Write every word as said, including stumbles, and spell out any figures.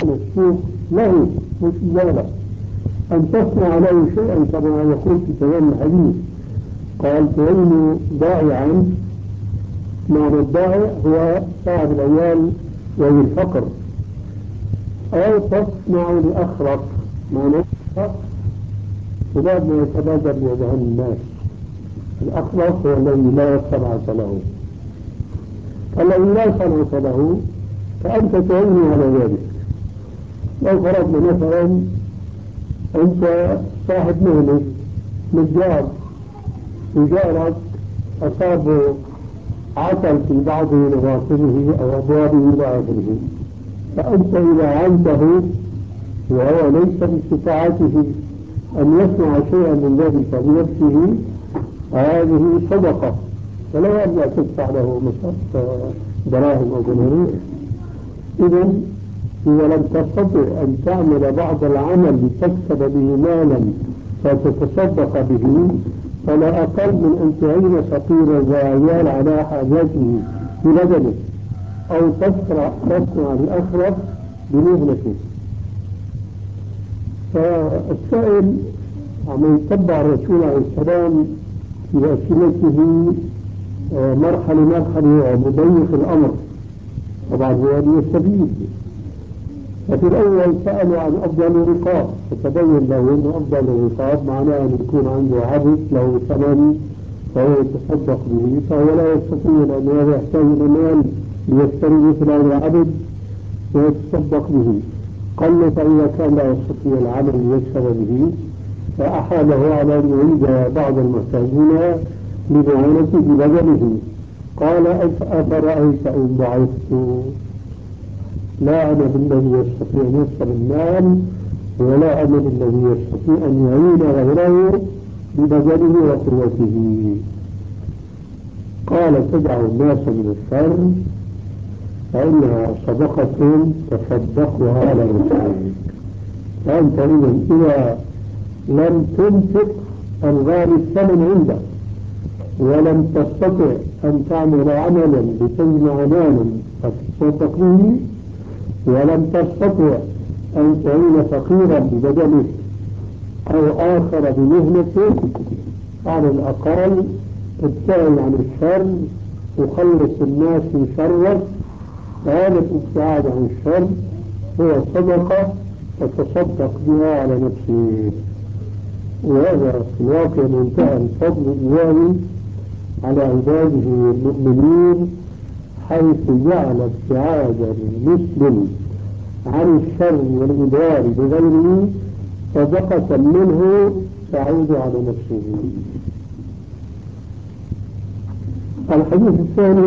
السوق له مش إياه، أن تصنع له شيئا كما يقول في تمام الحديث. قال تعين ضائعا، معنى الضائع هو صاحب العيال والفقر، أو تصنع لأخرق، معنى الأخرق وبعد ما يتبادر لأذهان الناس. الأخرق هو الذي لا صنعة له، فالذي لا صنعة له فأنت تعيني على ذلك. لو فرضنا مثلا أنت صاحب مهنة نجار، نجارك أصابه عطل في بعض نواصبه أو أبوابه إلى آخره، فأنت إذا عنده وهو ليس باستطاعته أن يصنع شيئا من ذلك بنفسه، هذه صدقة، فلا يرجع تدفع له دراهم أو دنانير. إذا إذا لم تستطع أن تعمل بعض العمل لتكسب به مالا فتتصدق به، فلا أقل من أن تعين فقيرا وعيال على حاجاته ببدنه، أو تصنع تصنع لأخرق بمهنته. فالسائل عم يتبع الرسول عليه السلام في أسئلته مرحلة مرحلة ومضيق الأمر، طبعا هو يستفيد. ففي الأول سألوا عن أفضل الرقاب، فتبين له أن أفضل الرقاب معناه أن يكون عنده عبد له ثمن فهو يتصدق به، فهو لا يستطيع لأنه يحتاج إلى مال ليشتري مثل هذا العبد ويتصدق به. قال له فإذا كان لا يستطيع العمل ليكسب به فأحاله على أن يعيد بعض المحتاجين لمعونته ببدنه. قال أفرأيت إن ضعفت؟ لا أنا بالذي يستطيع نصف المال، ولا أنا بالذي يستطيع أن يعين غيره ببدنه وقوته. قال تدع الناس من الشر فإنها صدقة تصدقها على نفسك. فأنت إذا لم تنفق الغالي الثمن عندك، ولم تستطع أن تعمل عملا لتجمع مالا فتصدق به، ولم تستطع أن تعين فقيرا ببدنك أو آخر بمهنته، على الأقل ابتعد عن الشر وخلص الناس من شرك. هذا الابتعاد عن الشر هو صدقة تتصدق بها على نفسك. وهذا في الواقع منتهى الفضل الإلهي على عباده المؤمنين، حيث جعل ابتعاد المسلم عن الشر والإضرار بغيره صدقة منه تعود على نفسه. الحديث الثاني